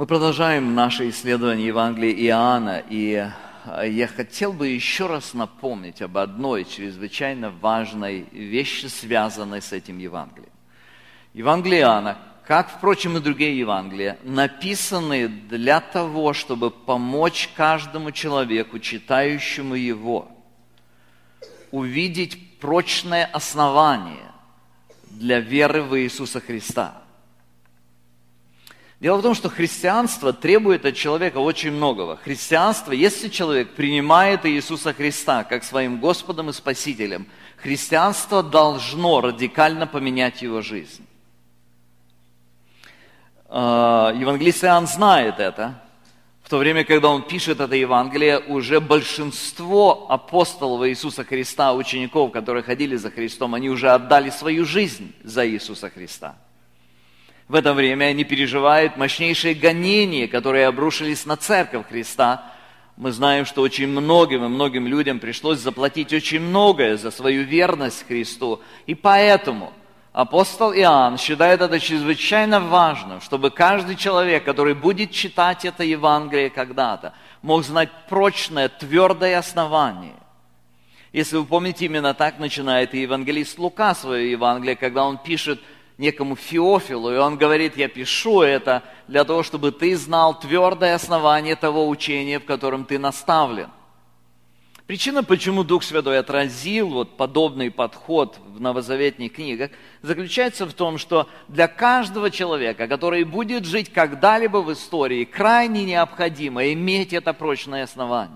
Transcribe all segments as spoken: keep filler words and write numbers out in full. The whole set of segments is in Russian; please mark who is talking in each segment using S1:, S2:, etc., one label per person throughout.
S1: Мы продолжаем наше исследование Евангелия Иоанна, и я хотел бы еще раз напомнить об одной чрезвычайно важной вещи, связанной с этим Евангелием. Евангелие Иоанна, как, впрочем, и другие Евангелия, написаны для того, чтобы помочь каждому человеку, читающему его, увидеть прочное основание для веры в Иисуса Христа. Дело в том, что христианство требует от человека очень многого. Христианство, если человек принимает Иисуса Христа как своим Господом и Спасителем, христианство должно радикально поменять его жизнь. Евангелист Иоанн знает это. В то время, когда он пишет это Евангелие, уже большинство апостолов Иисуса Христа, учеников, которые ходили за Христом, они уже отдали свою жизнь за Иисуса Христа. В это время они переживают мощнейшие гонения, которые обрушились на Церковь Христа. Мы знаем, что очень многим и многим людям пришлось заплатить очень многое за свою верность Христу. И поэтому апостол Иоанн считает это чрезвычайно важным, чтобы каждый человек, который будет читать это Евангелие когда-то, мог знать прочное, твердое основание. Если вы помните, именно так начинает и евангелист Лука свое Евангелие, когда он пишет некому Феофилу, и он говорит: я пишу это для того, чтобы ты знал твердое основание того учения, в котором ты наставлен. Причина, почему Дух Святой отразил вот подобный подход в новозаветных книгах, заключается в том, что для каждого человека, который будет жить когда-либо в истории, крайне необходимо иметь это прочное основание.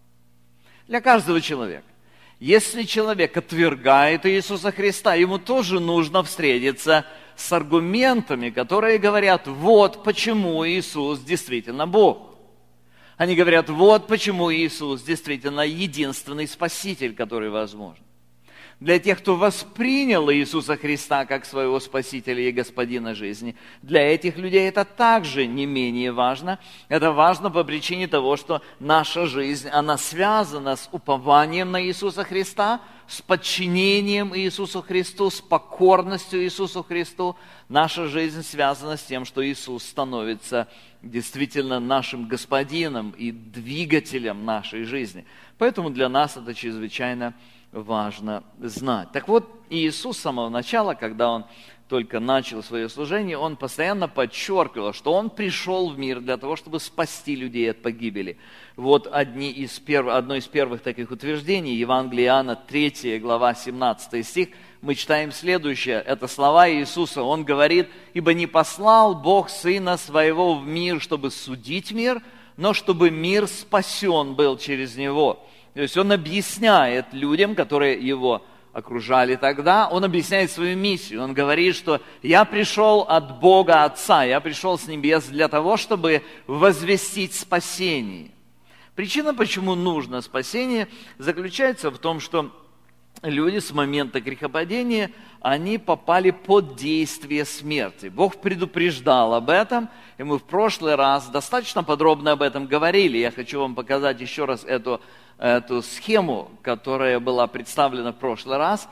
S1: Для каждого человека. Если человек отвергает Иисуса Христа, ему тоже нужно встретиться с аргументами, которые говорят: вот почему Иисус действительно Бог. Они говорят: вот почему Иисус действительно единственный Спаситель, который возможен. Для тех, кто воспринял Иисуса Христа как своего Спасителя и Господина жизни, для этих людей это также не менее важно. Это важно по причине того, что наша жизнь, она связана с упованием на Иисуса Христа, с подчинением Иисусу Христу, с покорностью Иисусу Христу. Наша жизнь связана с тем, что Иисус становится действительно нашим Господином и двигателем нашей жизни. Поэтому для нас это чрезвычайно важно знать. Так вот, Иисус с самого начала, когда Он только начал свое служение, Он постоянно подчеркивал, что Он пришел в мир для того, чтобы спасти людей от погибели. Вот одни из перв... одно из первых таких утверждений, Евангелие Иоанна, третья глава, семнадцатый стих, мы читаем следующее, это слова Иисуса. Он говорит: «Ибо не послал Бог Сына Своего в мир, чтобы судить мир, но чтобы мир спасен был через Него». То есть Он объясняет людям, которые Его окружали тогда, Он объясняет свою миссию. Он говорит, что «Я пришел от Бога Отца, Я пришел с небес для того, чтобы возвестить спасение». Причина, почему нужно спасение, заключается в том, что люди с момента грехопадения, они попали под действие смерти. Бог предупреждал об этом, и мы в прошлый раз достаточно подробно об этом говорили. Я хочу вам показать еще раз эту, эту схему, которая была представлена в прошлый раз.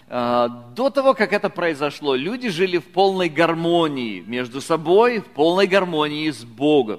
S1: До того, как это произошло, люди жили в полной гармонии между собой, в полной гармонии с Богом.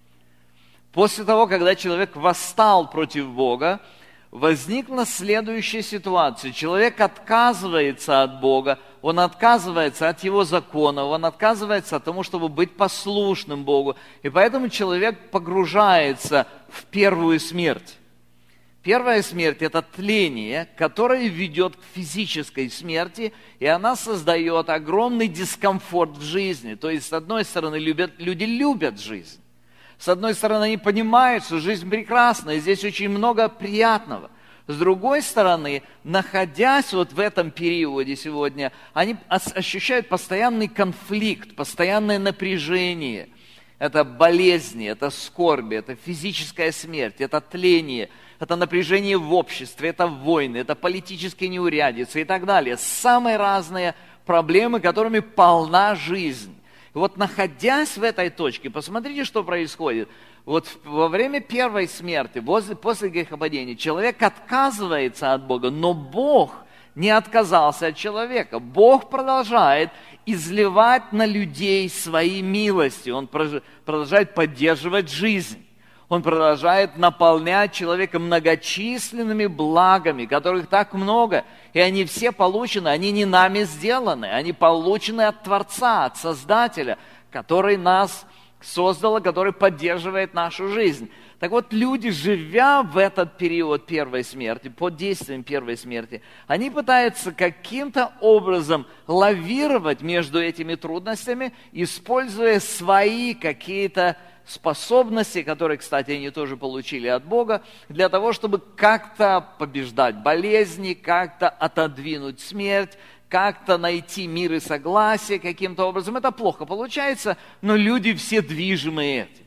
S1: После того, когда человек восстал против Бога, возникла следующая ситуация. Человек отказывается от Бога, он отказывается от Его закона, он отказывается от того, чтобы быть послушным Богу. И поэтому человек погружается в первую смерть. Первая смерть – это тление, которое ведет к физической смерти, и она создает огромный дискомфорт в жизни. То есть, с одной стороны, любят, люди любят жизнь. С одной стороны, они понимают, что жизнь прекрасна, и здесь очень много приятного. С другой стороны, находясь вот в этом периоде сегодня, они ощущают постоянный конфликт, постоянное напряжение. Это болезни, это скорби, это физическая смерть, это тление, это напряжение в обществе, это войны, это политические неурядицы и так далее. Самые разные проблемы, которыми полна жизнь. И вот находясь в этой точке, посмотрите, что происходит. Вот во время первой смерти, после, после грехопадения, человек отказывается от Бога, но Бог не отказался от человека. Бог продолжает изливать на людей свои милости. Он продолжает поддерживать жизнь. Он продолжает наполнять человека многочисленными благами, которых так много. И они все получены, они не нами сделаны. Они получены от Творца, от Создателя, который нас создал, который поддерживает нашу жизнь. Так вот, люди, живя в этот период первой смерти, под действием первой смерти, они пытаются каким-то образом лавировать между этими трудностями, используя свои какие-то способности, которые, кстати, они тоже получили от Бога, для того, чтобы как-то побеждать болезни, как-то отодвинуть смерть, как-то найти мир и согласие каким-то образом. Это плохо получается, но люди все движимы этим.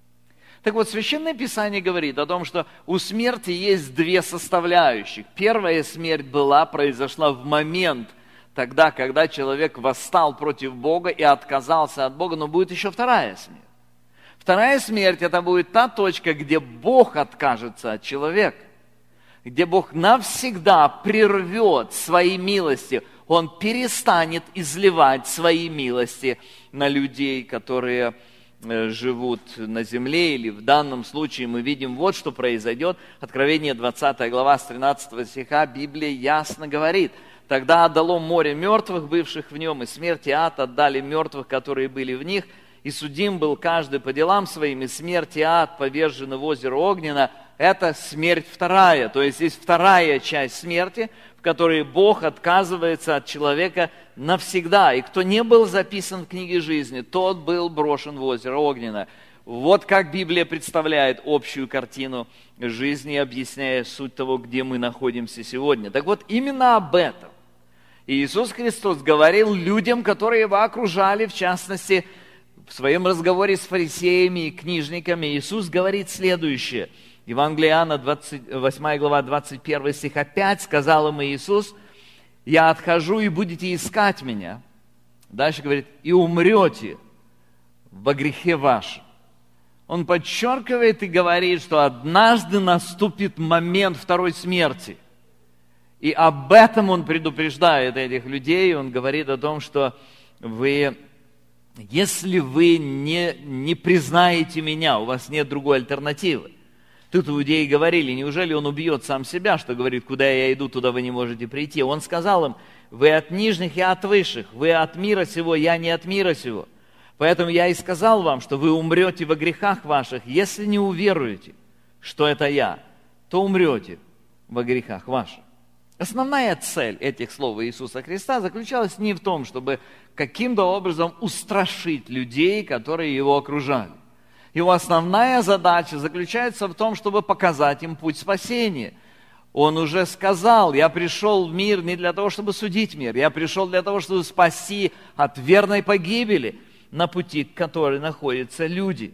S1: Так вот, Священное Писание говорит о том, что у смерти есть две составляющих. Первая смерть была, произошла в момент, тогда, когда человек восстал против Бога и отказался от Бога, но будет еще вторая смерть. Вторая смерть – это будет та точка, где Бог откажется от человека, где Бог навсегда прервет свои милости, Он перестанет изливать свои милости на людей, которые живут на земле, или в данном случае мы видим вот что произойдет. Откровение двадцатая глава с тринадцатого стиха Библия ясно говорит: «Тогда отдало море мертвых, бывших в нем, и смерть и ад отдали мертвых, которые были в них, и судим был каждый по делам своим, и смерть и ад повержены в озеро Огненно». Это смерть вторая, то есть есть вторая часть смерти, в которой Бог отказывается от человека навсегда. И кто не был записан в книге жизни, тот был брошен в озеро Огненно. Вот как Библия представляет общую картину жизни, объясняя суть того, где мы находимся сегодня. Так вот, именно об этом Иисус Христос говорил людям, которые его окружали, в частности, в своем разговоре с фарисеями и книжниками. Иисус говорит следующее. Евангелие Иоанна, двадцать восьмая глава, двадцать первый стих. «Опять сказал им Иисус: я отхожу, и будете искать меня». Дальше говорит: «и умрете во грехе вашем». Он подчеркивает и говорит, что однажды наступит момент второй смерти. И об этом он предупреждает этих людей. Он говорит о том, что вы, если вы не, не признаете меня, у вас нет другой альтернативы. Тут иудеи говорили: неужели он убьет сам себя, что говорит: куда я иду, туда вы не можете прийти. Он сказал им: вы от нижних, я от высших, вы от мира сего, я не от мира сего. Поэтому я и сказал вам, что вы умрете во грехах ваших. Если не уверуете, что это я, то умрете во грехах ваших. Основная цель этих слов Иисуса Христа заключалась не в том, чтобы каким-то образом устрашить людей, которые его окружали. Его основная задача заключается в том, чтобы показать им путь спасения. Он уже сказал: я пришел в мир не для того, чтобы судить мир. Я пришел для того, чтобы спасти от верной погибели, на пути к которой находятся люди.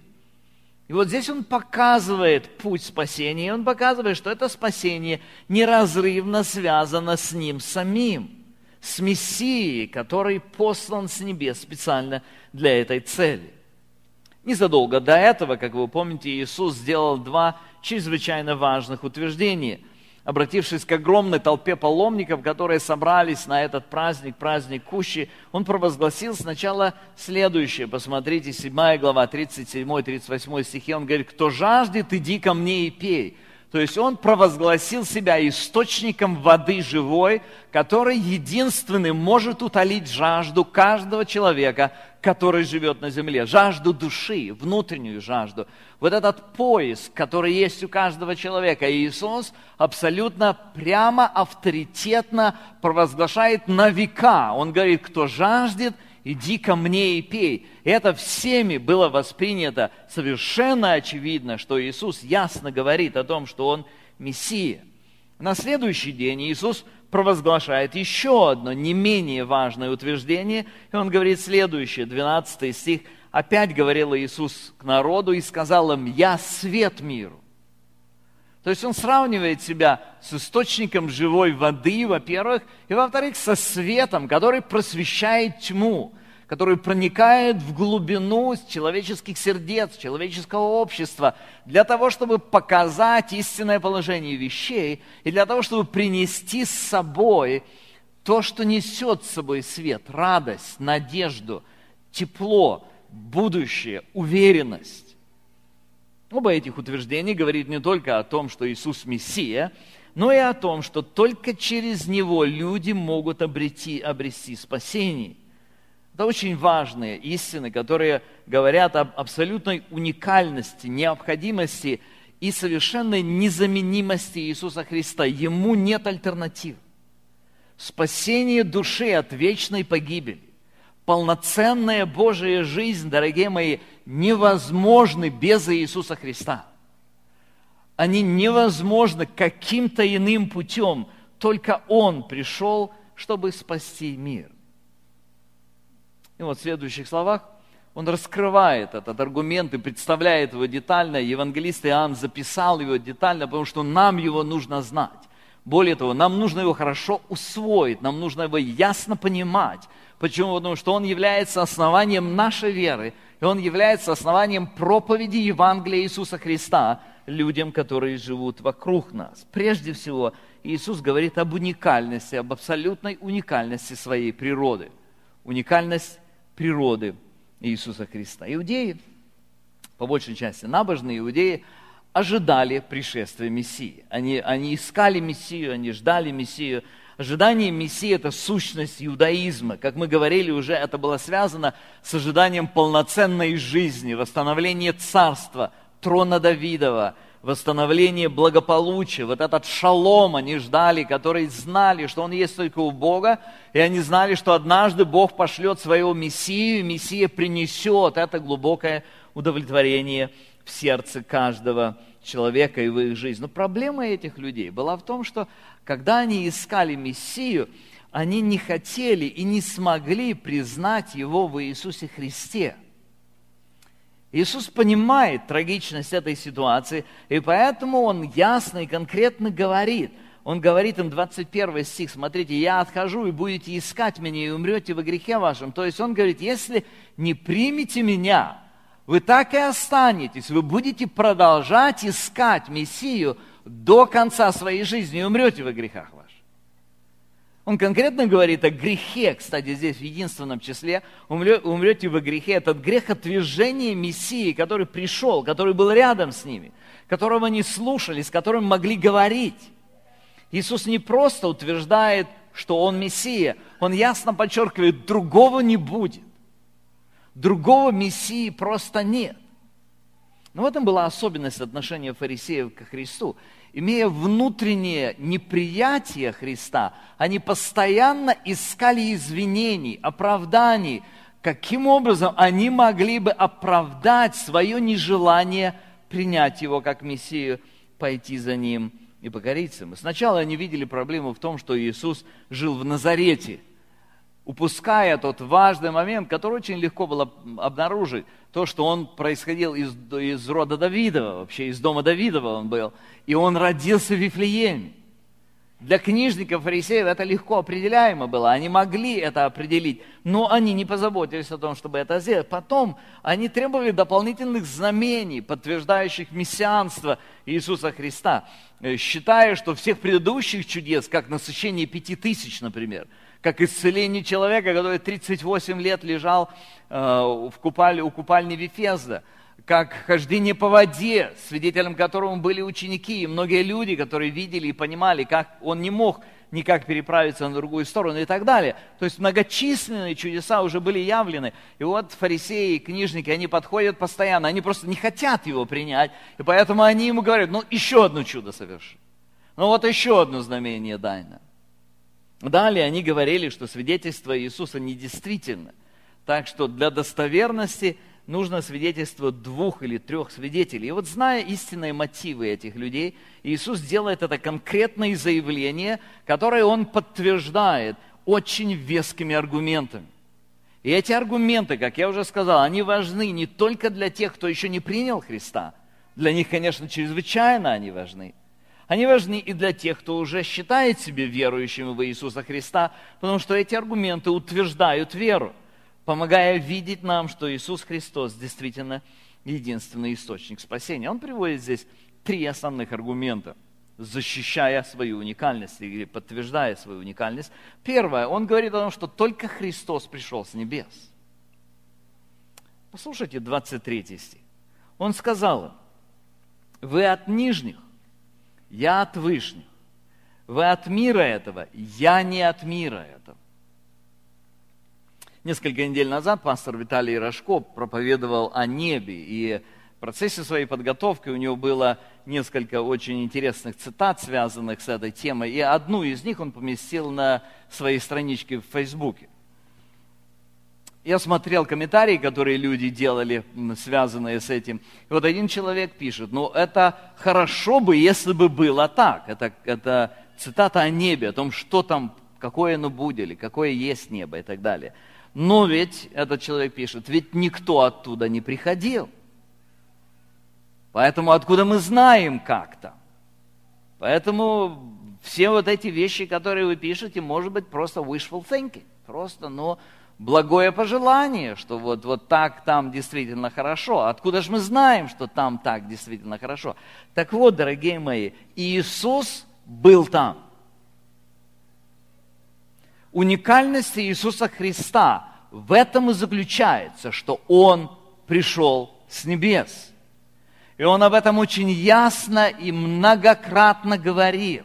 S1: И вот здесь он показывает путь спасения. И он показывает, что это спасение неразрывно связано с ним самим, с Мессией, который послан с небес специально для этой цели. Незадолго до этого, как вы помните, Иисус сделал два чрезвычайно важных утверждения. Обратившись к огромной толпе паломников, которые собрались на этот праздник, праздник Кущи, он провозгласил сначала следующее. Посмотрите, седьмая глава, тридцать седьмой тридцать восьмой стихи. Он говорит: «Кто жаждет, иди ко мне и пей». То есть он провозгласил себя источником воды живой, который единственным может утолить жажду каждого человека, который живет на земле. Жажду души, внутреннюю жажду. Вот этот поиск, который есть у каждого человека. И Иисус абсолютно прямо, авторитетно провозглашает на века. Он говорит: кто жаждет, иди ко мне и пей. И это всеми было воспринято совершенно очевидно, что Иисус ясно говорит о том, что Он Мессия. На следующий день Иисус провозглашает еще одно не менее важное утверждение, и Он говорит следующее, двенадцатый стих. «Опять говорил Иисус к народу и сказал им: я свет миру». То есть Он сравнивает себя с источником живой воды, во-первых, и, во-вторых, со светом, который просвещает тьму, который проникает в глубину человеческих сердец, человеческого общества, для того, чтобы показать истинное положение вещей и для того, чтобы принести с собой то, что несет с собой свет, радость, надежду, тепло, будущее, уверенность. Оба этих утверждения говорит не только о том, что Иисус Мессия, но и о том, что только через Него люди могут обрети, обрести спасение. Это очень важные истины, которые говорят об абсолютной уникальности, необходимости и совершенной незаменимости Иисуса Христа. Ему нет альтернатив. Спасение души от вечной погибели, полноценная Божия жизнь, дорогие мои, невозможны без Иисуса Христа. Они невозможны каким-то иным путем. Только Он пришел, чтобы спасти мир. И вот в следующих словах он раскрывает этот аргумент и представляет его детально. Евангелист Иоанн записал его детально, потому что нам его нужно знать. Более того, нам нужно его хорошо усвоить, нам нужно его ясно понимать. Почему? Потому что он является основанием нашей веры, и он является основанием проповеди Евангелия Иисуса Христа людям, которые живут вокруг нас. Прежде всего, Иисус говорит об уникальности, об абсолютной уникальности своей природы. Уникальность природы Иисуса Христа. Иудеи, по большей части набожные иудеи, ожидали пришествия Мессии. Они, они искали Мессию, они ждали Мессию. Ожидание Мессии – это сущность иудаизма. Как мы говорили уже, это было связано с ожиданием полноценной жизни, восстановления царства, трона Давидова, восстановление благополучия. Вот этот шалом они ждали, которые знали, что он есть только у Бога, и они знали, что однажды Бог пошлет своего Мессию, и Мессия принесет это глубокое удовлетворение в сердце каждого человека и в их жизнь. Но проблема этих людей была в том, что когда они искали Мессию, они не хотели и не смогли признать Его в Иисусе Христе. Иисус понимает трагичность этой ситуации, и поэтому Он ясно и конкретно говорит. Он говорит им, двадцать первый стих, смотрите, «Я отхожу, и будете искать Меня, и умрете во грехе вашем». То есть Он говорит, если не примете Меня, вы так и останетесь, вы будете продолжать искать Мессию до конца своей жизни, и умрете во грехах ваших. Он конкретно говорит о грехе, кстати, здесь в единственном числе, умрете во грехе. Этот грех отвержения Мессии, который пришел, который был рядом с ними, которого они слушали, с которым могли говорить. Иисус не просто утверждает, что Он Мессия, Он ясно подчеркивает, другого не будет. Другого Мессии просто нет. Но в этом была особенность отношения фарисеев ко Христу. Имея внутреннее неприятие Христа, они постоянно искали извинений, оправданий. Каким образом они могли бы оправдать свое нежелание принять Его как Мессию, пойти за Ним и покориться Ему? Сначала они видели проблему в том, что Иисус жил в Назарете, упуская тот важный момент, который очень легко было обнаружить, то, что он происходил из, из рода Давидова, вообще из дома Давидова он был, и он родился в Вифлееме. Для книжников, фарисеев это легко определяемо было, они могли это определить, но они не позаботились о том, чтобы это сделать. Потом они требовали дополнительных знамений, подтверждающих мессианство Иисуса Христа, считая, что всех предыдущих чудес, как насыщение пяти тысяч, например, как исцеление человека, который тридцать восемь лет лежал э, в купале, у купальни Вифезда, как хождение по воде, свидетелем которому были ученики и многие люди, которые видели и понимали, как он не мог никак переправиться на другую сторону и так далее. То есть многочисленные чудеса уже были явлены. И вот фарисеи, книжники, они подходят постоянно, они просто не хотят его принять, и поэтому они ему говорят, ну еще одно чудо соверши, ну вот еще одно знамение дай нам. Далее они говорили, что свидетельство Иисуса недействительно. Так что для достоверности нужно свидетельство двух или трех свидетелей. И вот зная истинные мотивы этих людей, Иисус делает это конкретное заявление, которое Он подтверждает очень вескими аргументами. И эти аргументы, как я уже сказал, они важны не только для тех, кто еще не принял Христа. Для них, конечно, чрезвычайно они важны. Они важны и для тех, кто уже считает себя верующим в Иисуса Христа, потому что эти аргументы утверждают веру, помогая видеть нам, что Иисус Христос действительно единственный источник спасения. Он приводит здесь три основных аргумента. защищая свою уникальность или подтверждая свою уникальность. Первое, он говорит о том, что только Христос пришел с небес. Послушайте двадцать третий стих. Он сказал им: вы от нижних, я от вышних. Вы от мира этого, я не от мира этого. Несколько недель назад пастор Виталий Рожко проповедовал о небе, и в процессе своей подготовки у него было несколько очень интересных цитат, связанных с этой темой, и одну из них он поместил на своей страничке в Фейсбуке. Я смотрел комментарии, которые люди делали, связанные с этим. И вот один человек пишет: ну это хорошо бы, если бы было так. Это, это цитата о небе, о том, что там, какое оно будет, или какое есть небо и так далее. Но ведь, этот человек пишет, ведь никто оттуда не приходил. Поэтому откуда мы знаем как-то? Поэтому все вот эти вещи, которые вы пишете, может быть просто wishful thinking. Просто, ну... благое пожелание, что вот, вот так там действительно хорошо. Откуда же мы знаем, что там так действительно хорошо? Так вот, дорогие мои, Иисус был там. Уникальность Иисуса Христа в этом и заключается, что Он пришел с небес. И Он об этом очень ясно и многократно говорил.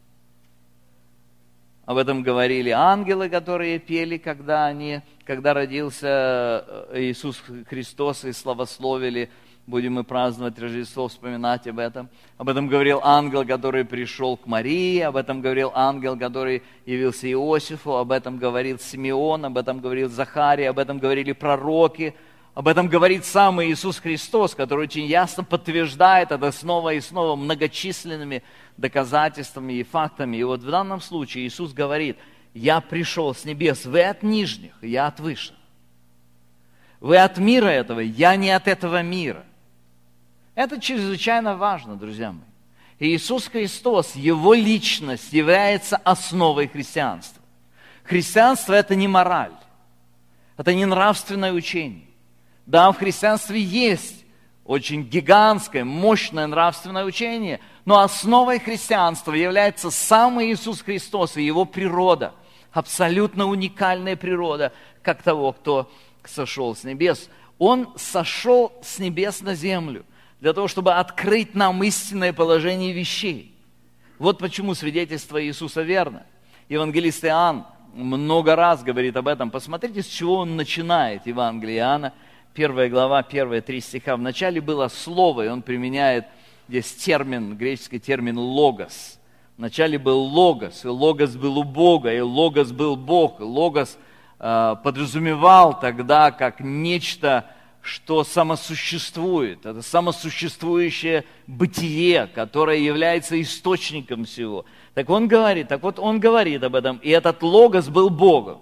S1: Об этом говорили ангелы, которые пели, когда, они, когда родился Иисус Христос, и славословили, будем мы праздновать Рождество, вспоминать об этом. Об этом говорил ангел, который пришел к Марии, об этом говорил ангел, который явился Иосифу, об этом говорил Симеон, об этом говорил Захарий, об этом говорили пророки. Об этом говорит сам Иисус Христос, который очень ясно подтверждает это снова и снова многочисленными доказательствами и фактами. И вот в данном случае Иисус говорит: я пришел с небес, вы от нижних, я от высших. Вы от мира этого, я не от этого мира. Это чрезвычайно важно, друзья мои. Иисус Христос, Его личность является основой христианства. Христианство – это не мораль, это не нравственное учение. Да, в христианстве есть очень гигантское, мощное нравственное учение, но основой христианства является сам Иисус Христос и Его природа, абсолютно уникальная природа, как того, кто сошел с небес. Он сошел с небес на землю для того, чтобы открыть нам истинное положение вещей. Вот почему свидетельство Иисуса верно. Евангелист Иоанн много раз говорит об этом. Посмотрите, с чего он начинает, Евангелие Иоанна. Первая глава, первые три стиха. Вначале было слово, и он применяет здесь термин, греческий термин «логос». Вначале был логос, и логос был у Бога, и логос был Бог. И логос э, подразумевал тогда как нечто, что самосуществует. Это самосуществующее бытие, которое является источником всего. Так он говорит, так вот он говорит об этом, и этот логос был Богом.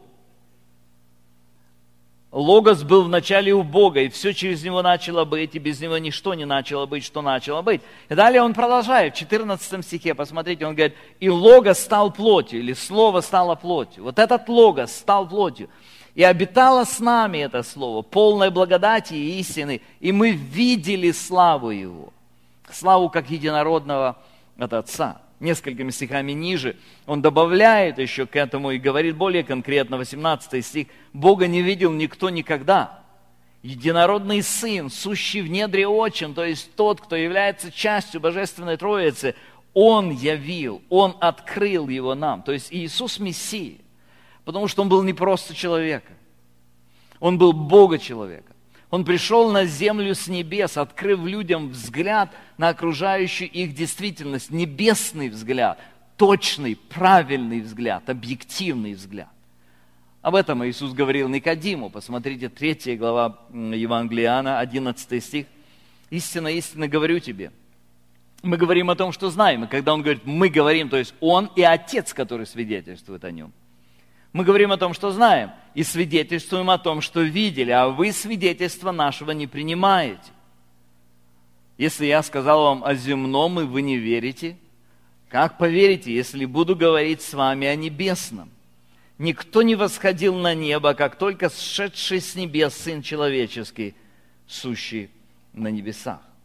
S1: Логос был вначале у Бога, и все через Него начало быть, и без Него ничто не начало быть, что начало быть. И далее он продолжает, в четырнадцатом стихе, посмотрите, он говорит: «И Логос стал плотью», или «Слово стало плотью». Вот этот Логос стал плотью. «И обитало с нами это Слово, полное благодати и истины, и мы видели славу Его, славу как единородного от Отца». Несколькими стихами ниже он добавляет еще к этому и говорит более конкретно, восемнадцатый стих: «Бога не видел никто никогда. Единородный Сын, сущий в недре отчим», то есть тот, кто является частью Божественной Троицы, Он явил, Он открыл Его нам. То есть Иисус Мессия, потому что Он был не просто человеком, Он был Бога-человеком. Он пришел на землю с небес, открыв людям взгляд на окружающую их действительность, небесный взгляд, точный, правильный взгляд, объективный взгляд. Об этом Иисус говорил Никодиму. Посмотрите, третья глава Евангелия Иоанна, одиннадцатый стих. «Истинно, истинно говорю тебе». Мы говорим о том, что знаем. И когда Он говорит «мы говорим», то есть Он и Отец, который свидетельствует о Нем. Мы говорим о том, что знаем, и свидетельствуем о том, что видели, а вы свидетельства нашего не принимаете. Если я сказал вам о земном, и вы не верите, как поверите, если буду говорить с вами о небесном? Никто не восходил на небо, как только сшедший с небес Сын Человеческий, сущий на небесах.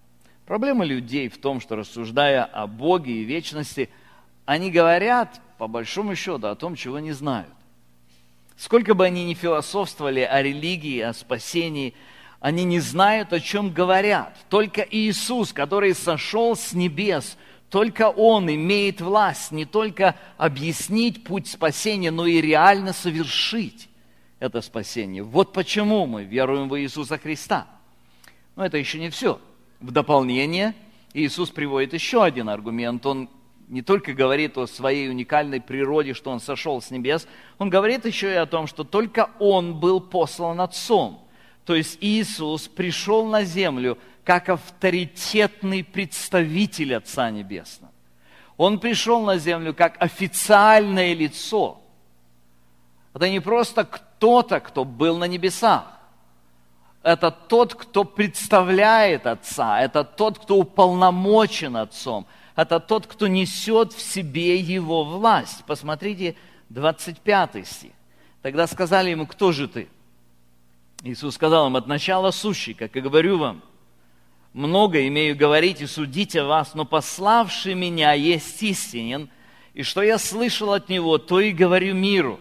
S1: Проблема людей в том, что, рассуждая о Боге и вечности, они говорят, по большому счету, о том, чего не знают. Сколько бы они ни философствовали о религии, о спасении, они не знают, о чем говорят. Только Иисус, который сошел с небес, только Он имеет власть не только объяснить путь спасения, но и реально совершить это спасение. Вот почему мы веруем в Иисуса Христа. Но это еще не все. В дополнение Иисус приводит еще один аргумент. Он не только говорит о своей уникальной природе, что Он сошел с небес, Он говорит еще и о том, что только Он был послан Отцом. То есть Иисус пришел на землю как авторитетный представитель Отца Небесного. Он пришел на землю как официальное лицо. Это не просто кто-то, кто был на небесах. Это тот, кто представляет Отца. Это тот, кто уполномочен Отцом. Это тот, кто несет в себе Его власть. Посмотрите, двадцать пятый стих. Тогда сказали Ему: кто же ты? Иисус сказал им: от начала сущий, как и говорю вам. Много имею говорить и судить о вас, но пославший меня есть истинен, и что я слышал от Него, то и говорю миру.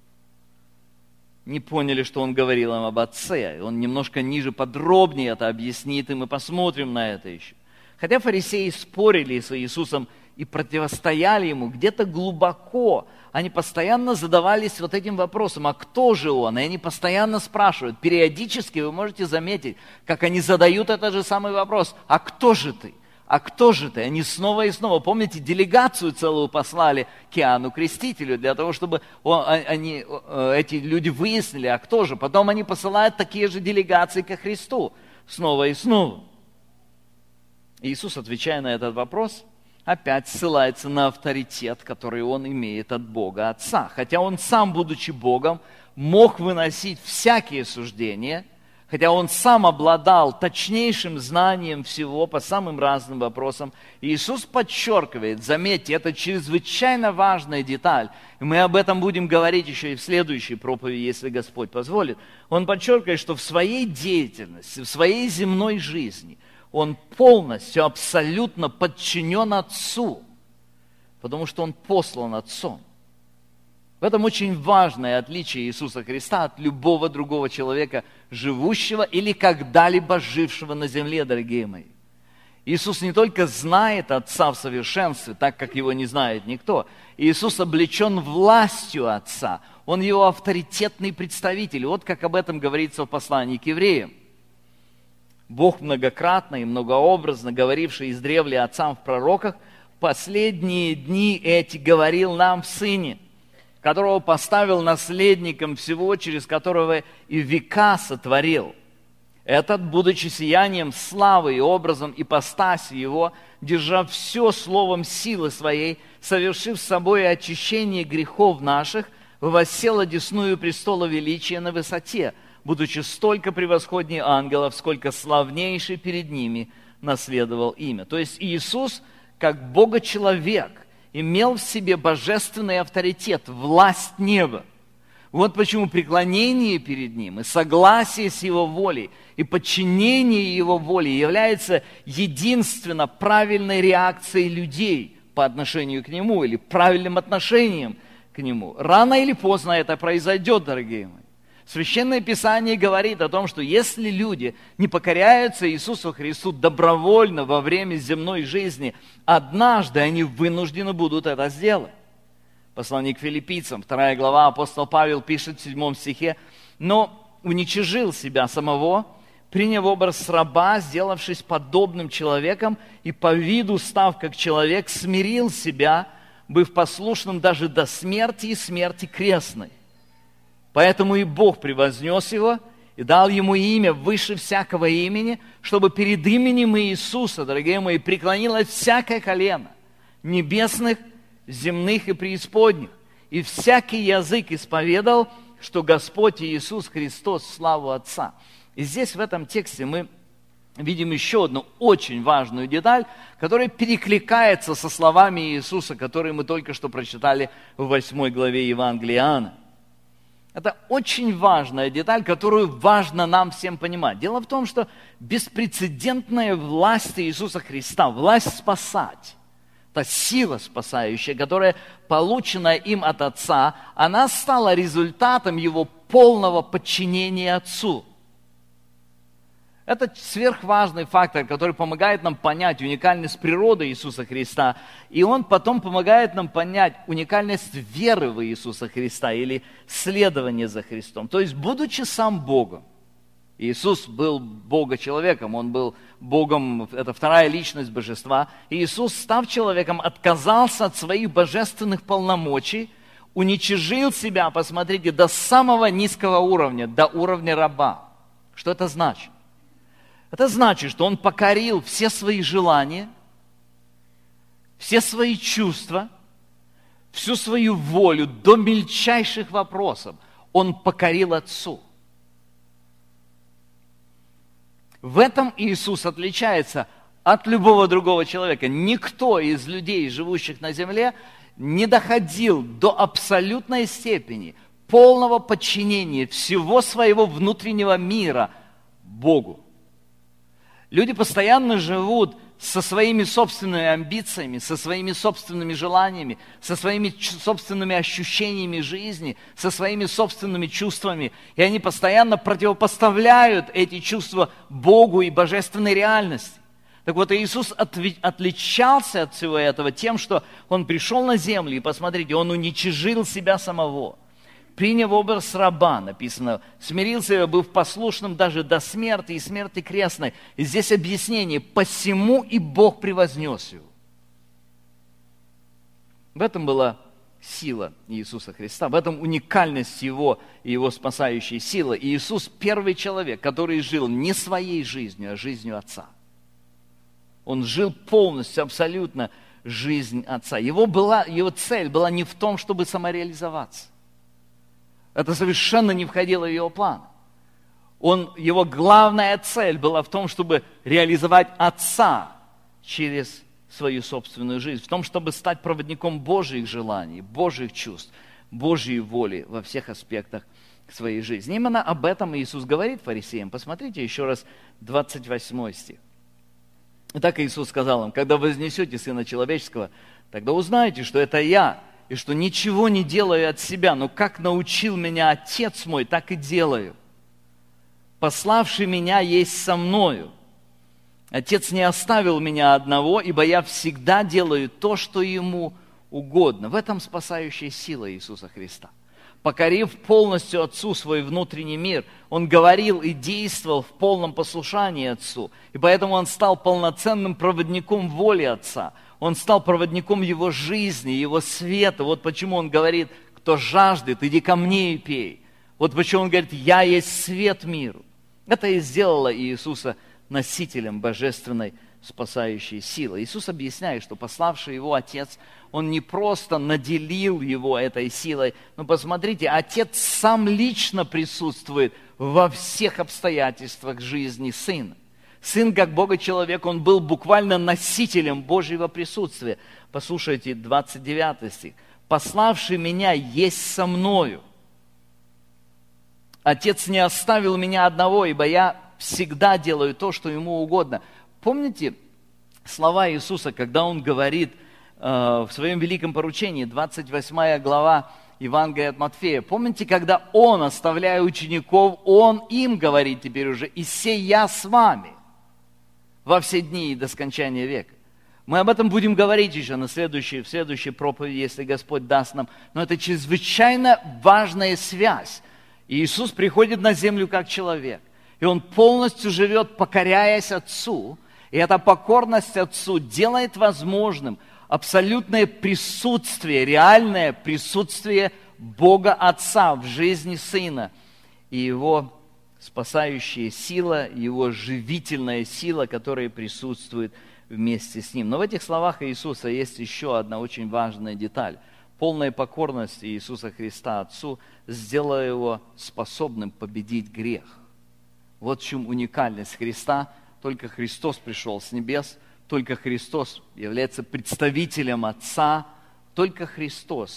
S1: Не поняли, что Он говорил им об Отце. Он немножко ниже, подробнее это объяснит, и мы посмотрим на это еще. Хотя фарисеи спорили с Иисусом и противостояли Ему, где-то глубоко они постоянно задавались вот этим вопросом: а кто же Он? И они постоянно спрашивают. Периодически вы можете заметить, как они задают этот же самый вопрос: а кто же ты? А кто же ты? Они снова и снова, помните, делегацию целую послали к Иоанну Крестителю, для того, чтобы он, они, эти люди выяснили, а кто же. Потом они посылают такие же делегации ко Христу, снова и снова. Иисус, отвечая на этот вопрос, опять ссылается на авторитет, который Он имеет от Бога Отца. Хотя Он сам, будучи Богом, мог выносить всякие суждения, хотя Он сам обладал точнейшим знанием всего по самым разным вопросам, Иисус подчеркивает, заметьте, это чрезвычайно важная деталь, и мы об этом будем говорить еще и в следующей проповеди, если Господь позволит. Он подчеркивает, что в своей деятельности, в своей земной жизни Он полностью, абсолютно подчинен Отцу, потому что Он послан Отцом. В этом очень важное отличие Иисуса Христа от любого другого человека, живущего или когда-либо жившего на земле, дорогие мои. Иисус не только знает Отца в совершенстве, так как Его не знает никто. Иисус облечен властью Отца. Он Его авторитетный представитель. Вот как об этом говорится в послании к евреям. Бог многократно и многообразно говоривший издревле отцам в пророках, последние дни эти говорил нам в Сыне, которого поставил наследником всего, через которого и века сотворил. Этот, будучи сиянием славы и образом ипостаси Его, держа все словом силы Своей, совершив с собой очищение грехов наших, воссел одесную престола величия на высоте, будучи столько превосходней ангелов, сколько славнейший перед ними наследовал имя. То есть Иисус, как Бога-человек, имел в себе божественный авторитет, власть неба. Вот почему преклонение перед Ним и согласие с Его волей, и подчинение Его воле является единственно правильной реакцией людей по отношению к Нему, или правильным отношением к Нему. Рано или поздно это произойдет, дорогие мои. Священное Писание говорит о том, что если люди не покоряются Иисусу Христу добровольно во время земной жизни, однажды они вынуждены будут это сделать. Послание к филиппийцам, вторая глава, апостол Павел пишет в седьмом стихе: «Но уничижил себя самого, приняв образ раба, сделавшись подобным человеком, и по виду, став как человек, смирил себя, быв послушным даже до смерти и смерти крестной. Поэтому и Бог превознес Его и дал Ему имя выше всякого имени, чтобы перед именем Иисуса, дорогие мои, преклонилось всякое колено, небесных, земных и преисподних, и всякий язык исповедал, что Господь Иисус Христос в славу Отца». И здесь в этом тексте мы видим еще одну очень важную деталь, которая перекликается со словами Иисуса, которые мы только что прочитали в восьмой главе Евангелия Иоанна. Это очень важная деталь, которую важно нам всем понимать. Дело в том, что беспрецедентная власть Иисуса Христа, власть спасать, та сила спасающая, которая получена им от Отца, она стала результатом Его полного подчинения Отцу. Это сверхважный фактор, который помогает нам понять уникальность природы Иисуса Христа, и он потом помогает нам понять уникальность веры в Иисуса Христа или следования за Христом. То есть, будучи сам Богом, Иисус был Бога-человеком, Он был Богом, это вторая личность божества. Иисус, став человеком, отказался от своих божественных полномочий, уничижил себя, посмотрите, до самого низкого уровня, до уровня раба. Что это значит? Это значит, что Он покорил все свои желания, все свои чувства, всю свою волю до мельчайших вопросов. Он покорил Отцу. В этом Иисус отличается от любого другого человека. Никто из людей, живущих на земле, не доходил до абсолютной степени полного подчинения всего своего внутреннего мира Богу. Люди постоянно живут со своими собственными амбициями, со своими собственными желаниями, со своими собственными ощущениями жизни, со своими собственными чувствами. И они постоянно противопоставляют эти чувства Богу и божественной реальности. Так вот, Иисус отличался от всего этого тем, что Он пришел на землю, и посмотрите, Он уничижил себя самого. Приняв образ раба, написано, смирился, быв послушным даже до смерти и смерти крестной. И здесь объяснение, посему и Бог превознес его. В этом была сила Иисуса Христа, в этом уникальность Его и Его спасающей силы. И Иисус первый человек, который жил не своей жизнью, а жизнью Отца. Он жил полностью, абсолютно жизнь Отца. Его, была, его цель была не в том, чтобы самореализоваться. Это совершенно не входило в Его план. Он, его главная цель была в том, чтобы реализовать Отца через свою собственную жизнь, в том, чтобы стать проводником Божьих желаний, Божьих чувств, Божьей воли во всех аспектах своей жизни. Именно об этом Иисус говорит фарисеям. Посмотрите еще раз двадцать восьмой стих. Итак, Иисус сказал им: когда вознесете Сына Человеческого, тогда узнаете, что это Я, и что ничего не делаю от себя, но как научил меня Отец мой, так и делаю. Пославший меня есть со мною. Отец не оставил меня одного, ибо я всегда делаю то, что Ему угодно. В этом спасающая сила Иисуса Христа. Покорив полностью Отцу свой внутренний мир, Он говорил и действовал в полном послушании Отцу. И поэтому Он стал полноценным проводником воли Отца. Он стал проводником Его жизни, Его света. Вот почему Он говорит: кто жаждет, иди ко мне и пей. Вот почему Он говорит: я есть свет миру. Это и сделало Иисуса носителем божественной спасающей силы. Иисус объясняет, что пославший Его Отец, Он не просто наделил Его этой силой, но посмотрите, Отец сам лично присутствует во всех обстоятельствах жизни Сына. Сын, как Бога-человек, Он был буквально носителем Божьего присутствия. Послушайте, двадцать девятый стих. «Пославший меня есть со мною. Отец не оставил меня одного, ибо я всегда делаю то, что Ему угодно». Помните слова Иисуса, когда Он говорит э, в Своем великом поручении, двадцать восьмая глава Евангелия от Матфея. Помните, когда Он, оставляя учеников, Он им говорит теперь уже: «И сей я с вами во все дни и до скончания века». Мы об этом будем говорить еще на следующей, в следующей проповеди, если Господь даст нам. Но это чрезвычайно важная связь. Иисус приходит на землю как человек. И Он полностью живет, покоряясь Отцу. И эта покорность Отцу делает возможным абсолютное присутствие, реальное присутствие Бога Отца в жизни Сына. И Его спасающая сила, Его живительная сила, которая присутствует вместе с Ним. Но в этих словах Иисуса есть еще одна очень важная деталь. Полная покорность Иисуса Христа Отцу сделала Его способным победить грех. Вот в чем уникальность Христа. Только Христос пришел с небес, только Христос является представителем Отца, только Христос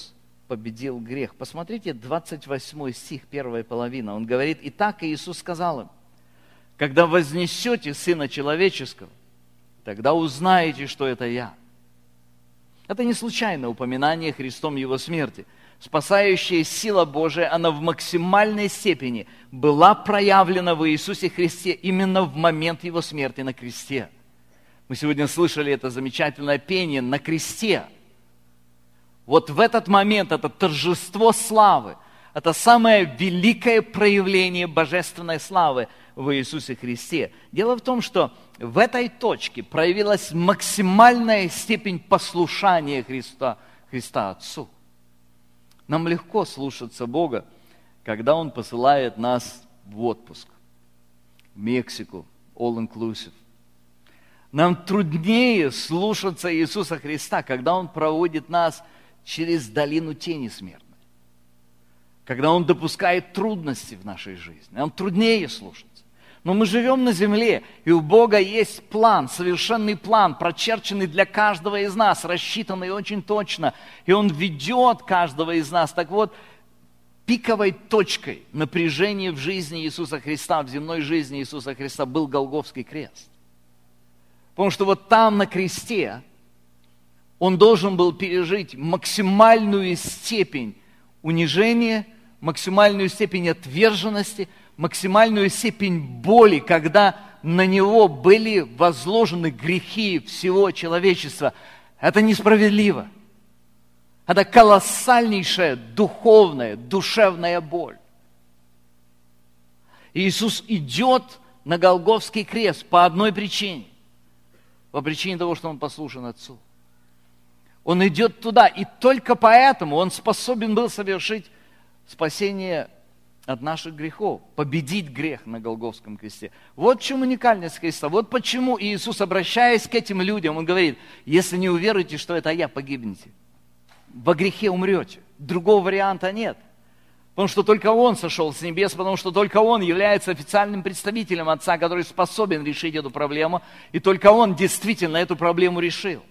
S1: победил грех. Посмотрите, двадцать восьмой стих, первая половина. Он говорит: «Итак, Иисус сказал им: когда вознесете Сына Человеческого, тогда узнаете, что это Я». Это не случайное упоминание Христом Его смерти. Спасающая сила Божия, она в максимальной степени была проявлена в Иисусе Христе именно в момент Его смерти на кресте. Мы сегодня слышали это замечательное пение «На кресте». Вот в этот момент это торжество славы, это самое великое проявление божественной славы в Иисусе Христе. Дело в том, что в этой точке проявилась максимальная степень послушания Христа, Христа Отцу. Нам легко слушаться Бога, когда Он посылает нас в отпуск, в Мексику, all-inclusive. Нам труднее слушаться Иисуса Христа, когда Он проводит нас через долину тени смертной, когда Он допускает трудности в нашей жизни. Нам труднее слушаться. Но мы живем на земле, и у Бога есть план, совершенный план, прочерченный для каждого из нас, рассчитанный очень точно, и Он ведет каждого из нас. Так вот, пиковой точкой напряжения в жизни Иисуса Христа, в земной жизни Иисуса Христа был Голгофский крест. Потому что вот там, на кресте, Он должен был пережить максимальную степень унижения, максимальную степень отверженности, максимальную степень боли, когда на Него были возложены грехи всего человечества. Это несправедливо. Это колоссальнейшая духовная, душевная боль. И Иисус идет на Голгофский крест по одной причине. По причине того, что Он послушен Отцу. Он идет туда, и только поэтому Он способен был совершить спасение от наших грехов, победить грех на Голгофском кресте. Вот в чем уникальность Христа. Вот почему Иисус, обращаясь к этим людям, Он говорит: если не уверуете, что это Я, погибнете. Во грехе умрете. Другого варианта нет. Потому что только Он сошел с небес, потому что только Он является официальным представителем Отца, который способен решить эту проблему, и только Он действительно эту проблему решил.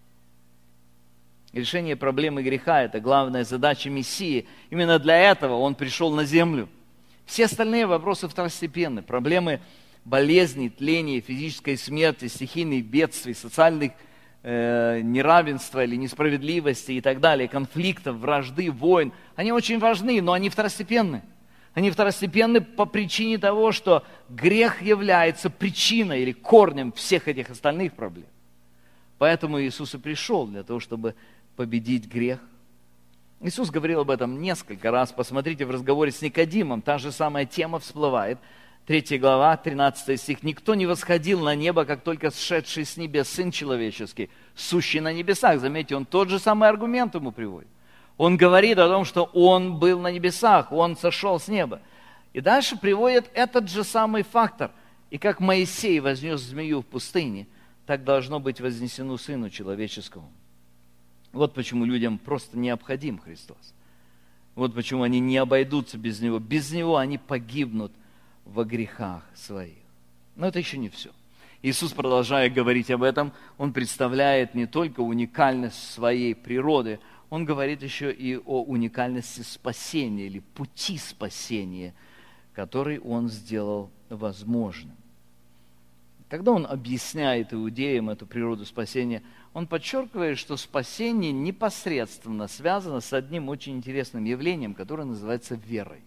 S1: Решение проблемы греха – это главная задача Мессии. Именно для этого Он пришел на землю. Все остальные вопросы второстепенны. Проблемы болезней, тления, физической смерти, стихийных бедствий, социальных э, неравенства или несправедливости и так далее, конфликтов, вражды, войн, они очень важны, но они второстепенны. Они второстепенны по причине того, что грех является причиной или корнем всех этих остальных проблем. Поэтому Иисус и пришел для того, чтобы победить грех. Иисус говорил об этом несколько раз. Посмотрите, в разговоре с Никодимом та же самая тема всплывает. Третья глава, тринадцатый стих. «Никто не восходил на небо, как только сшедший с небес Сын Человеческий, сущий на небесах». Заметьте, Он тот же самый аргумент ему приводит. Он говорит о том, что Он был на небесах, Он сошел с неба. И дальше приводит этот же самый фактор. «И как Моисей вознес змею в пустыне, так должно быть вознесено Сыну Человеческому». Вот почему людям просто необходим Христос. Вот почему они не обойдутся без Него. Без Него они погибнут во грехах своих. Но это еще не все. Иисус, продолжая говорить об этом, Он представляет не только уникальность своей природы, Он говорит еще и о уникальности спасения или пути спасения, который Он сделал возможным. Когда Он объясняет иудеям эту природу спасения, Он подчеркивает, что спасение непосредственно связано с одним очень интересным явлением, которое называется верой.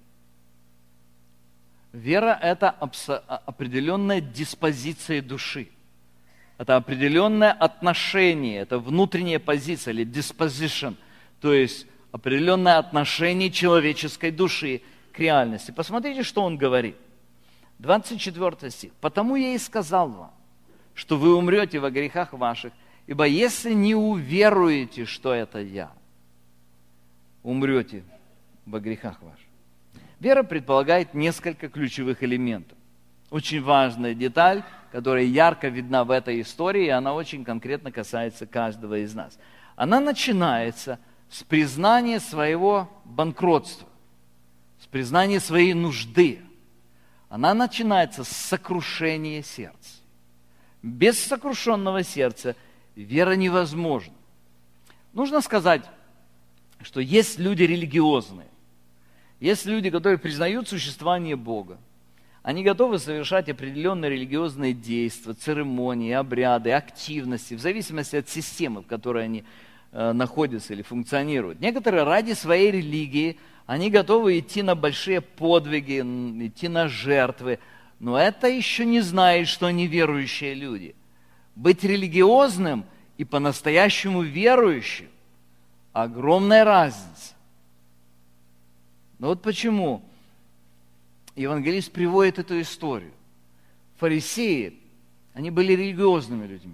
S1: Вера – это определенная диспозиция души. Это определенное отношение, это внутренняя позиция или disposition, то есть определенное отношение человеческой души к реальности. Посмотрите, что Он говорит. двадцать четвёртый стих. «Потому я и сказал вам, что вы умрете во грехах ваших, ибо если не уверуете, что это Я, умрете во грехах ваших». Вера предполагает несколько ключевых элементов. Очень важная деталь, которая ярко видна в этой истории, и она очень конкретно касается каждого из нас. Она начинается с признания своего банкротства, с признания своей нужды. Она начинается с сокрушения сердца. Без сокрушенного сердца вера невозможна. Нужно сказать что есть люди религиозные, есть люди, которые признают существование Бога. Они готовы совершать определенные религиозные действия, церемонии, обряды, активности, в зависимости от системы, в которой они э, находятся или функционируют. Некоторые ради своей религии, они готовы идти на большие подвиги, идти на жертвы, но это еще не значит, что они верующие люди. Быть религиозным и по-настоящему верующим – огромная разница. Но вот почему евангелист приводит эту историю. Фарисеи, они были религиозными людьми.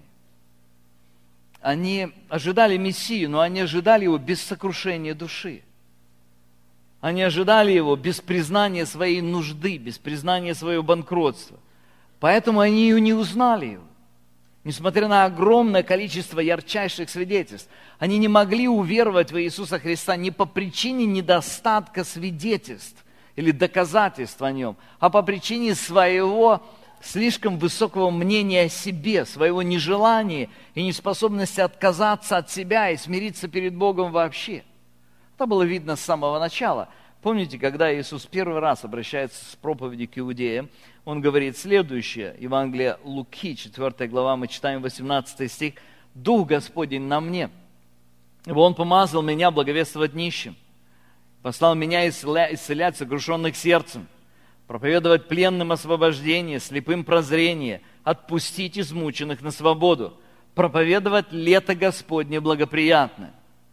S1: Они ожидали Мессию, но они ожидали его без сокрушения души. Они ожидали его без признания своей нужды, без признания своего банкротства. Поэтому они и не узнали его. Несмотря на огромное количество ярчайших свидетельств, они не могли уверовать в Иисуса Христа не по причине недостатка свидетельств или доказательств о Нем, а по причине своего слишком высокого мнения о себе, своего нежелания и неспособности отказаться от себя и смириться перед Богом вообще. Это было видно с самого начала. Помните, когда Иисус первый раз обращается с проповедью к иудеям, Он говорит следующее, Евангелие Луки, четвёртая глава, мы читаем восемнадцатый стих. «Дух Господень на мне, ибо Он помазал меня благовествовать нищим, послал меня исцелять сокрушенных сердцем, проповедовать пленным освобождение, слепым прозрение, отпустить измученных на свободу, проповедовать лето Господне благоприятное».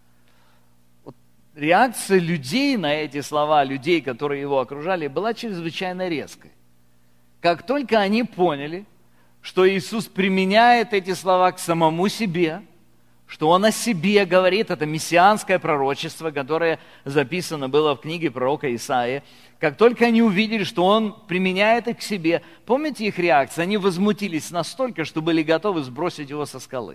S1: Реакция людей на эти слова, людей, которые его окружали, была чрезвычайно резкой. Как только они поняли, что Иисус применяет эти слова к самому себе, что Он о себе говорит, это мессианское пророчество, которое записано было в книге пророка Исаии, как только они увидели, что Он применяет их к себе, помните их реакцию? Они возмутились настолько, что были готовы сбросить Его со скалы.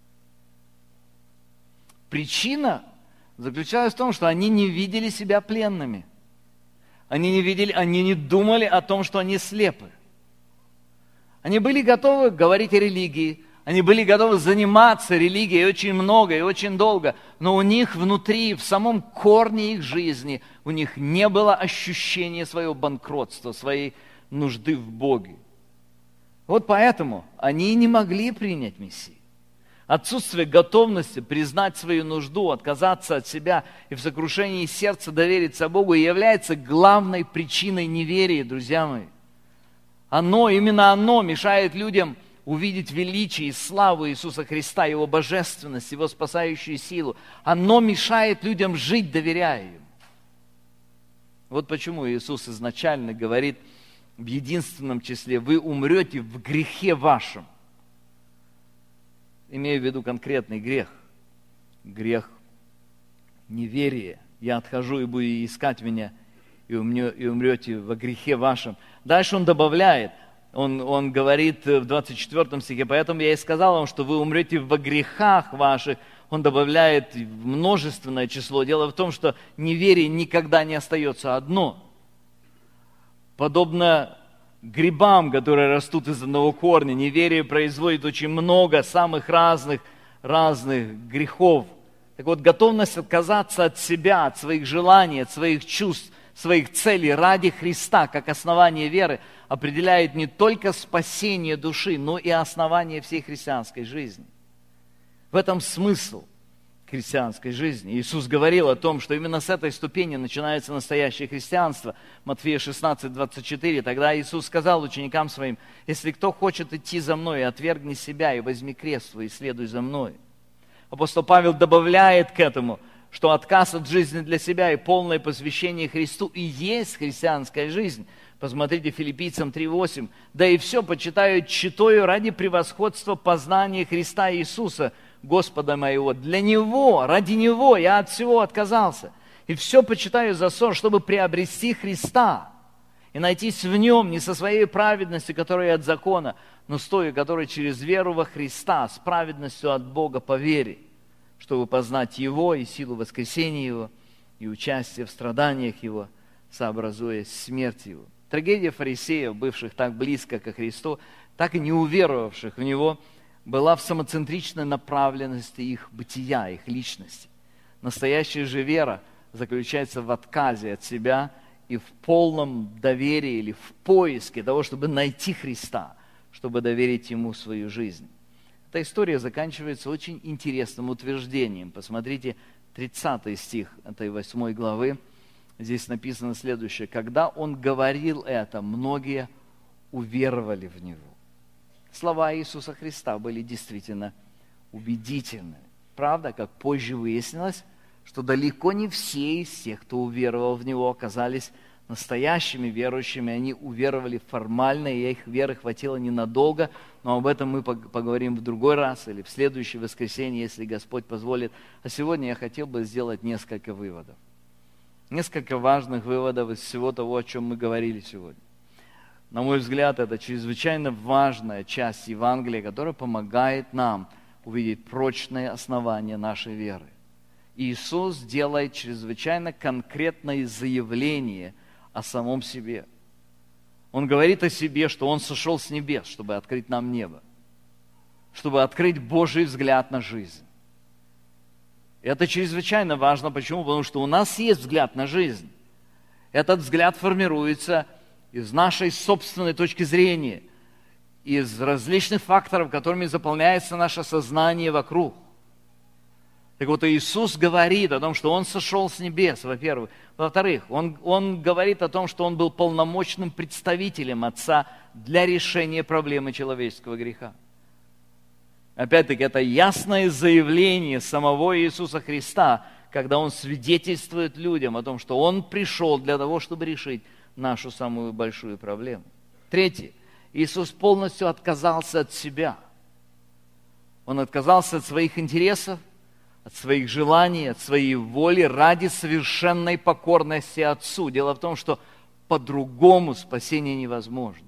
S1: Причина заключалась в том, что они не видели себя пленными. Они не видели, они не думали о том, что они слепы. Они были готовы говорить о религии, они были готовы заниматься религией очень много и очень долго, но у них внутри, в самом корне их жизни, у них не было ощущения своего банкротства, своей нужды в Боге. Вот поэтому они не могли принять Мессию. Отсутствие готовности признать свою нужду, отказаться от себя и в сокрушении сердца довериться Богу является главной причиной неверия, друзья мои. Оно, именно оно мешает людям увидеть величие и славу Иисуса Христа, Его божественность, Его спасающую силу. Оно мешает людям жить, доверяя Ему. Вот почему Иисус изначально говорит в единственном числе: «Вы умрете в грехе вашем». Имею в виду конкретный грех. Грех неверия. «Я отхожу, и будете искать меня, и умрете во грехе вашем». Дальше он добавляет, он, он говорит в двадцать четвёртом стихе: «Поэтому я и сказал вам, что вы умрете во грехах ваших». Он добавляет множественное число. Дело в том, что неверие никогда не остается одно. Подобно грибам, которые растут из одного корня, неверие производит очень много самых разных, разных грехов. Так вот, готовность отказаться от себя, от своих желаний, от своих чувств, своих целей ради Христа, как основание веры, определяет не только спасение души, но и основание всей христианской жизни. В этом смысл христианской жизни. Иисус говорил о том, что именно с этой ступени начинается настоящее христианство. Матфея шестнадцать, двадцать четыре. Тогда Иисус сказал ученикам своим: «Если кто хочет идти за Мной, отвергни себя и возьми крест свой, и следуй за Мной». Апостол Павел добавляет к этому, что отказ от жизни для себя и полное посвящение Христу и есть христианская жизнь. Посмотрите Филиппийцам три восемь. «Да и все почитают тщетою ради превосходства познания Христа Иисуса, Господа моего. Для Него, ради Него я от всего отказался. И все почитаю за сон, чтобы приобрести Христа и найтись в Нем не со своей праведностью, которая от закона, но с той, которая через веру во Христа, с праведностью от Бога по вере, чтобы познать Его и силу воскресения Его, и участие в страданиях Его, сообразуясь смерть Его». Трагедия фарисеев, бывших так близко ко Христу, так и не уверовавших в Него, была в самоцентричной направленности их бытия, их личности. Настоящая же вера заключается в отказе от себя и в полном доверии или в поиске того, чтобы найти Христа, чтобы доверить Ему свою жизнь. Эта история заканчивается очень интересным утверждением. Посмотрите, тридцатый стих этой восьмой главы. Здесь написано следующее. «Когда Он говорил это, многие уверовали в Него». Слова Иисуса Христа были действительно убедительны. Правда, как позже выяснилось, что далеко не все из тех, кто уверовал в Него, оказались настоящими верующими. Они уверовали формально, и их веры хватило ненадолго, но об этом мы поговорим в другой раз или в следующее воскресенье, если Господь позволит. А сегодня я хотел бы сделать несколько выводов. Несколько важных выводов из всего того, о чем мы говорили сегодня. На мой взгляд, это чрезвычайно важная часть Евангелия, которая помогает нам увидеть прочные основания нашей веры. Иисус делает чрезвычайно конкретное заявление о самом себе. Он говорит о себе, что Он сошел с небес, чтобы открыть нам небо, чтобы открыть Божий взгляд на жизнь. И это чрезвычайно важно. Почему? Потому что у нас есть взгляд на жизнь. Этот взгляд формируется из нашей собственной точки зрения, из различных факторов, которыми заполняется наше сознание вокруг. Так вот, Иисус говорит о том, что Он сошел с небес, во-первых. Во-вторых, он, он говорит о том, что Он был полномочным представителем Отца для решения проблемы человеческого греха. Опять-таки, это ясное заявление самого Иисуса Христа, когда Он свидетельствует людям о том, что Он пришел для того, чтобы решить нашу самую большую проблему. Третье. Иисус полностью отказался от себя. Он отказался от своих интересов, от своих желаний, от своей воли ради совершенной покорности Отцу. Дело в том, что по-другому спасение невозможно.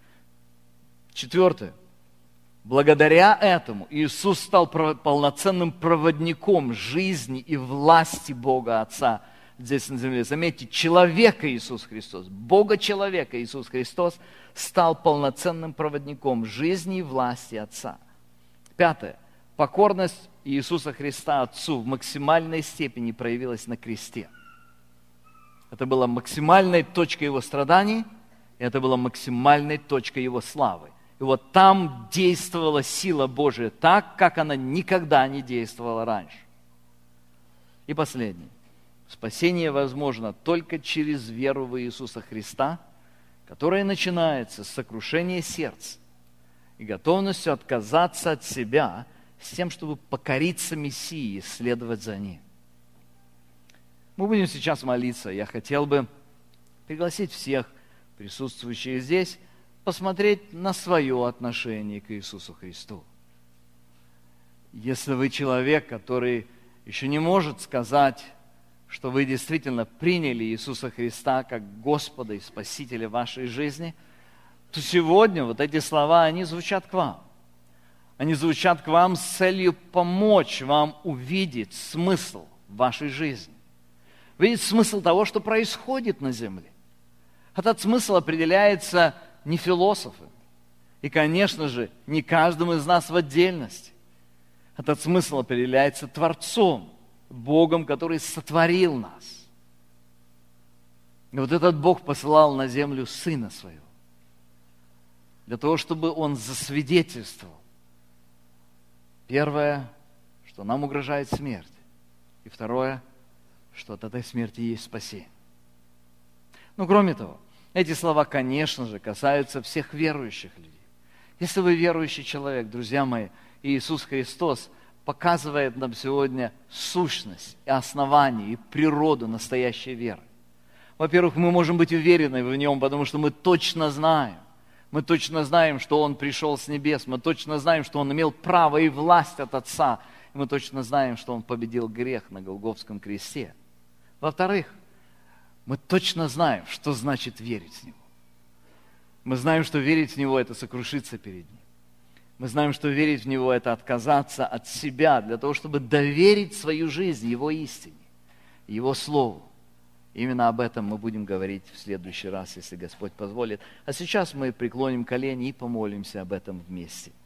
S1: Четвертое. Благодаря этому Иисус стал полноценным проводником жизни и власти Бога Отца здесь на земле. Заметьте, человека Иисус Христос, Бога-человека Иисус Христос стал полноценным проводником жизни и власти Отца. Пятое. Покорность Иисуса Христа Отцу в максимальной степени проявилась на кресте. Это была максимальной точкой Его страданий, и это была максимальной точкой Его славы. И вот там действовала сила Божия так, как она никогда не действовала раньше. И последнее. Спасение возможно только через веру в Иисуса Христа, которая начинается с сокрушения сердца и готовностью отказаться от себя с тем, чтобы покориться Мессии и следовать за Ним. Мы будем сейчас молиться. Я хотел бы пригласить всех присутствующих здесь посмотреть на свое отношение к Иисусу Христу. Если вы человек, который еще не может сказать, что вы действительно приняли Иисуса Христа как Господа и Спасителя вашей жизни, то сегодня вот эти слова, они звучат к вам. Они звучат к вам с целью помочь вам увидеть смысл вашей жизни. Увидеть смысл того, что происходит на земле. Этот смысл определяется не философами. И, конечно же, не каждым из нас в отдельности. Этот смысл определяется Творцом, Богом, который сотворил нас. И вот этот Бог посылал на землю Сына Своего, для того, чтобы Он засвидетельствовал. Первое, что нам угрожает смерть. И второе, что от этой смерти есть спасение. Но кроме того, эти слова, конечно же, касаются всех верующих людей. Если вы верующий человек, друзья мои, Иисус Христос показывает нам сегодня сущность и основание, и природу настоящей веры. Во-первых, мы можем быть уверены в Нем, потому что мы точно знаем, мы точно знаем, что Он пришел с небес, мы точно знаем, что Он имел право и власть от Отца, и мы точно знаем, что Он победил грех на Голгофском кресте. Во-вторых, мы точно знаем, что значит верить в Него. Мы знаем, что верить в Него – это сокрушиться перед Ним. Мы знаем, что верить в Него – это отказаться от себя для того, чтобы доверить свою жизнь Его истине, Его Слову. Именно об этом мы будем говорить в следующий раз, если Господь позволит. А сейчас мы преклоним колени и помолимся об этом вместе.